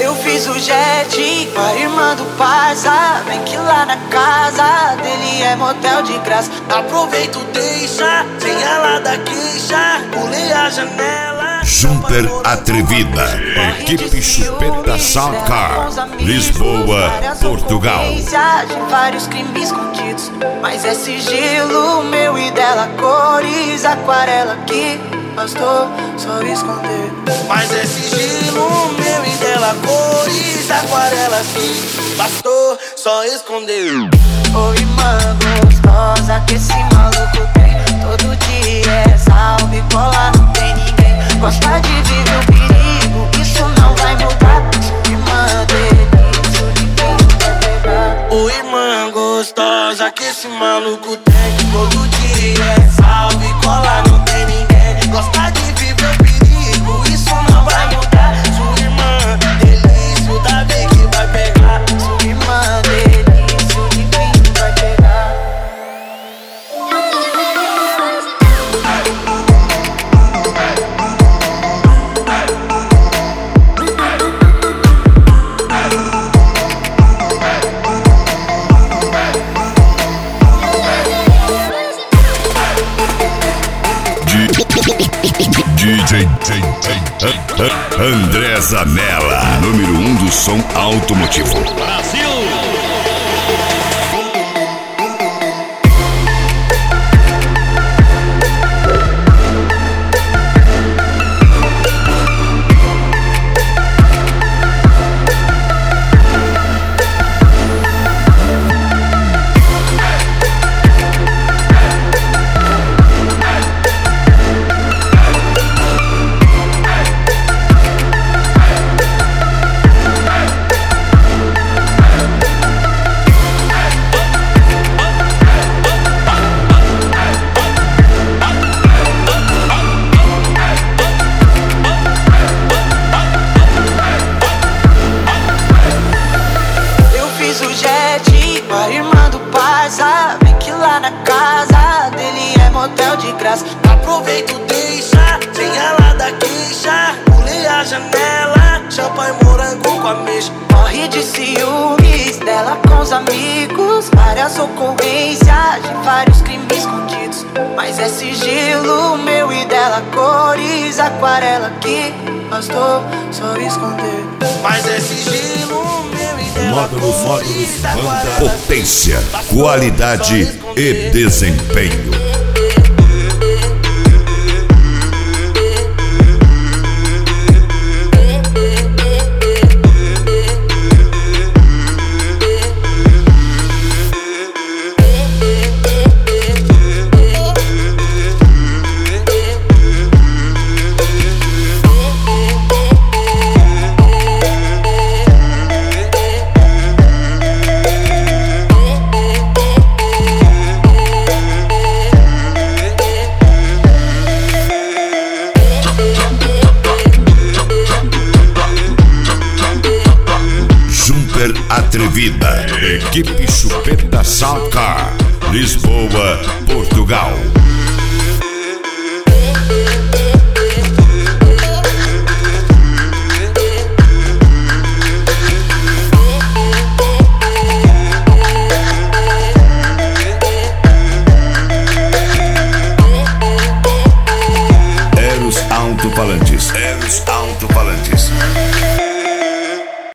Eu fiz o jet com a irmã do parça. Vem que lá na casa dele é motel de graça. Aproveito, deixa, sem ela da queixa. Pulei a janela. Jumper Atrevida, equipe Chupeta Soundcar, Lisboa, Portugal. De vários crimes escondidos, mas é sigilo meu e dela, cores aquarela que bastou só esconder. Mas é sigilo meu e dela, cores aquarela que bastou só esconder. Ô irmã gostosa que esse maluco tem, todo dia é salve e cola, não tem ninguém. Gosta de viver o perigo, isso não vai mudar. Irmã delícia, ninguém vai pegar. Ô irmã gostosa que esse maluco tem, todo dia é salve e cola, não tem ninguém. Gosta de viver o perigo, isso não vai mudar. Sua irmã delícia, o Davi que vai pegar. Sua irmã delícia, ninguém vai pegar. DJ André Zanella, número 1 do som automotivo. Brasil! Aproveito, deixa, sem ela da queixa. Pulei a janela, champanhe, morango com ameixa. Morre de ciúmes dela com os amigos, várias ocorrências de vários crimes escondidos, mas é sigilo meu e dela, cores aquarela que bastou só esconder. Mas é sigilo meu e dela, Módulos, banda, potência, qualidade e desempenho. Atrevida, equipe Chupeta Soundcar, Lisboa, Portugal. Eros Alto-Falantes.